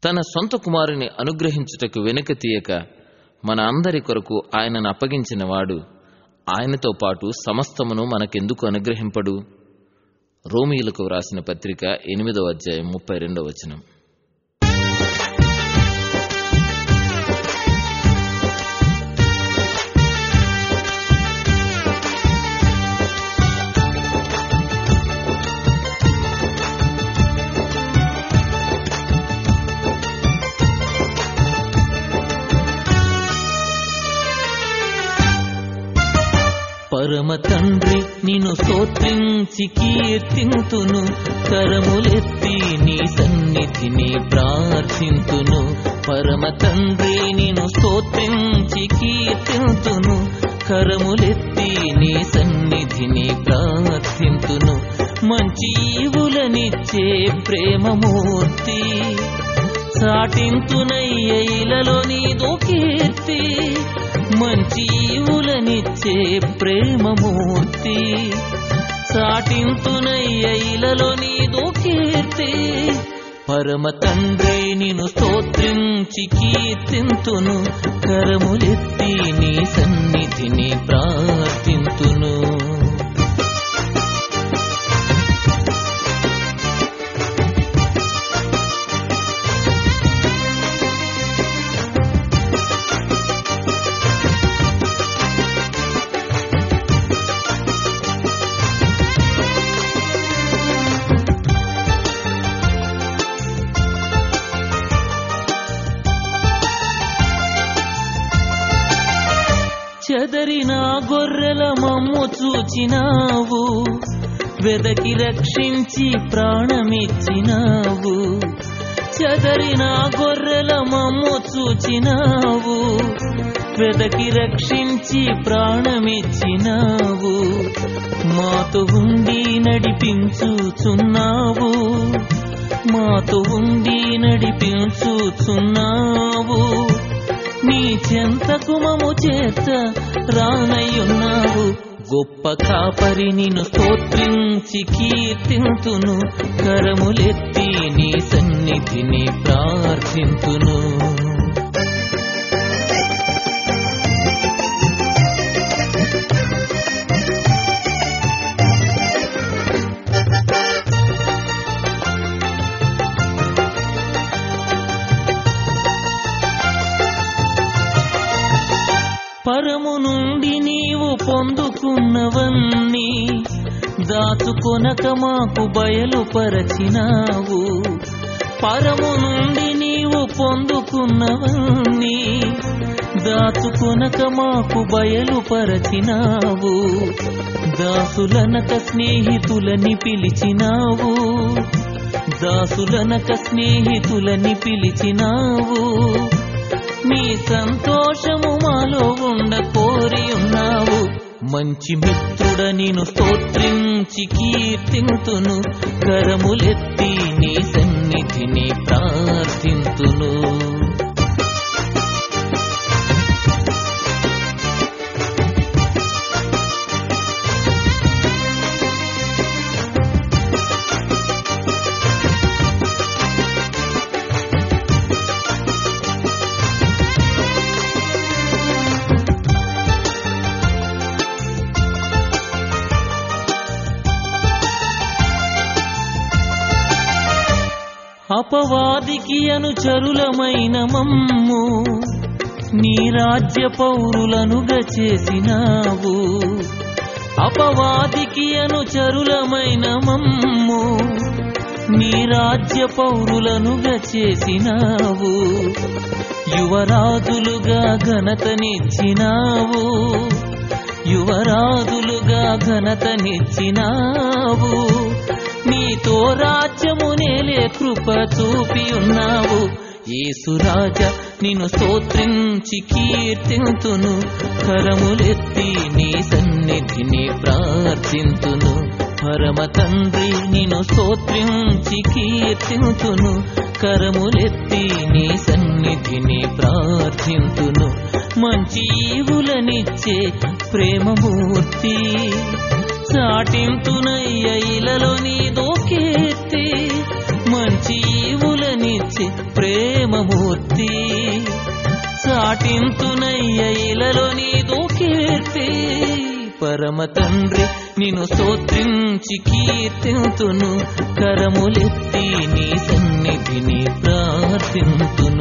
తన సొంత కుమారుని అనుగ్రహించుటకు వెనుక తీయక మన అందరి కొరకు ఆయనను అప్పగించిన వాడు ఆయనతో పాటు సమస్తమును మనకెందుకు అనుగ్రహింపడు? రోమీయులకు వ్రాసిన పత్రిక 8వ అధ్యాయం 32వ వచనం. పరమ తండ్రి నిన్ను స్తోత్రించి కీర్తింతును, కరములెత్తి నీ సన్నిధిని ప్రార్థింతును. పరమ తండ్రి నిన్ను స్తోత్రించి కీర్తింతును, కరములెత్తి నీ సన్నిధిని ప్రార్థింతును. మంచి ఈవులనిచ్చే ప్రేమమూర్తి, సాటింతునయ్య ఇలలో నీదో కీర్తి. మంచి ఈవులనిచ్చే ప్రేమమూర్తి, సాటింతునయ్య ఇలలో నీదో కీర్తి. పరమ తండ్రి నిన్ను స్తోత్రించి కీర్తింతును, కరములెత్తి నీ సన్నిధిని ప్రార్థింతును. చెదరిన గొర్రెల మమ్ము చూచినావు, వెదకి రక్షించి ప్రాణమిచ్చినావు. చెదరిన గొర్రెల మమ్ము చూచినావు, వెదకి రక్షించి ప్రాణమిచ్చినావు. మాతో ఉండి నడిపించుచున్నావు, మాతో ఉండి నడిపించుచున్నావు. నీ చెంతకు మము చేత రానయ్యున్నావు. గొప్ప కాపరి నిన్ను స్తోత్రించి కీర్తింతును, కరములెత్తి నీ సన్నిధిని ప్రార్థింతును. పరము నుండి నీవు పొందుకున్నవన్నీ దాచుకొనక మాకు బయలుపరచినావు. పరము నుండి నీవు పొందుకున్నవన్నీ దాచుకొనక మాకు బయలుపరచినావు. దాసులనక స్నేహితులని పిలిచినావు, దాసులనక స్నేహితులని పిలిచినావు. నీ సంతోషము మాలో ఉండ కోరి ఉన్నావు. మంచి మిత్రుడ నిన్ను స్తోత్రించి కీర్తింతును, కరములెత్తి నీ సన్నిధిని ప్రార్థింతును. అపవాదికి అనుచరులమైన మమ్ము నీ రాజ్య పౌరులనుగా చేసినావు. అపవాదికి అనుచరులమైన మమ్ము నీ రాజ్య పౌరులనుగా చేసినావు. యువరాజులుగా ఘనతనిచ్చినావు, యువరాజులుగా ఘనతనిచ్చినావు. నీతో రాజ్యము నేలే కృప చూపి ఉన్నావు. యేసురాజా నిన్ను స్తోత్రించి కీర్తింతును, కరములెత్తి నీ సన్నిధిని ప్రార్థింతును. పరమ తండ్రి నిన్ను స్తోత్రించి కీర్తింతును, కరములెత్తి నీ సన్నిధిని ప్రార్థింతును. మంచి ఈవులనిచ్చే ప్రేమమూర్తి, చాటింతునయ్య ఇలలో నీదో కీర్తి. మంచి ఈవులనిచ్చే ప్రేమమూర్తి చాటింతునయ్య ఇలలో నీదు కీర్తి పరమ తండ్రి నిన్ను స్తోత్రించి కీర్తింతును కరములెత్తి నీ సన్నిధిని ప్రార్థింతును